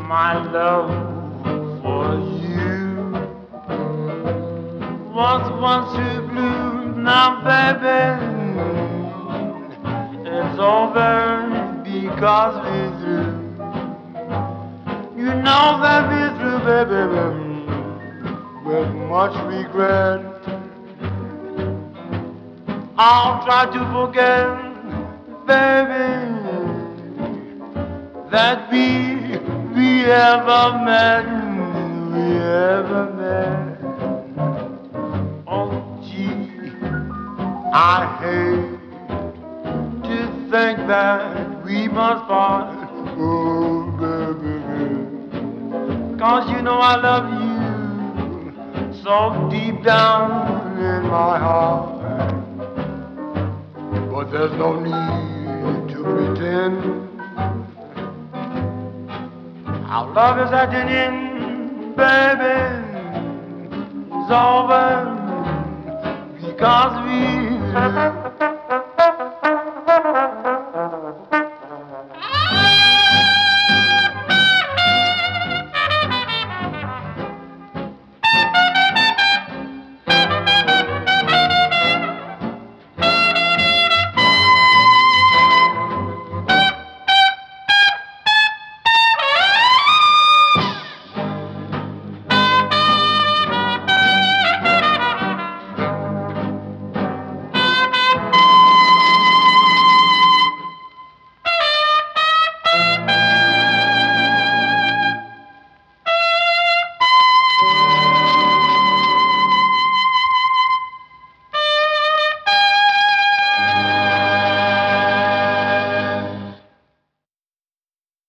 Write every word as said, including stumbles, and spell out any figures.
my love for you was once too blue. Now, baby, it's over because we're through. You know that we're through, baby, with much regret. I'll try to forget, baby, that we, we ever met, we ever met. Oh, gee, I hate to think that we must part. Oh, baby, 'cause you know I love you so deep down in my heart. But there's no need to pretend. Our love is at an end, baby. It's over because we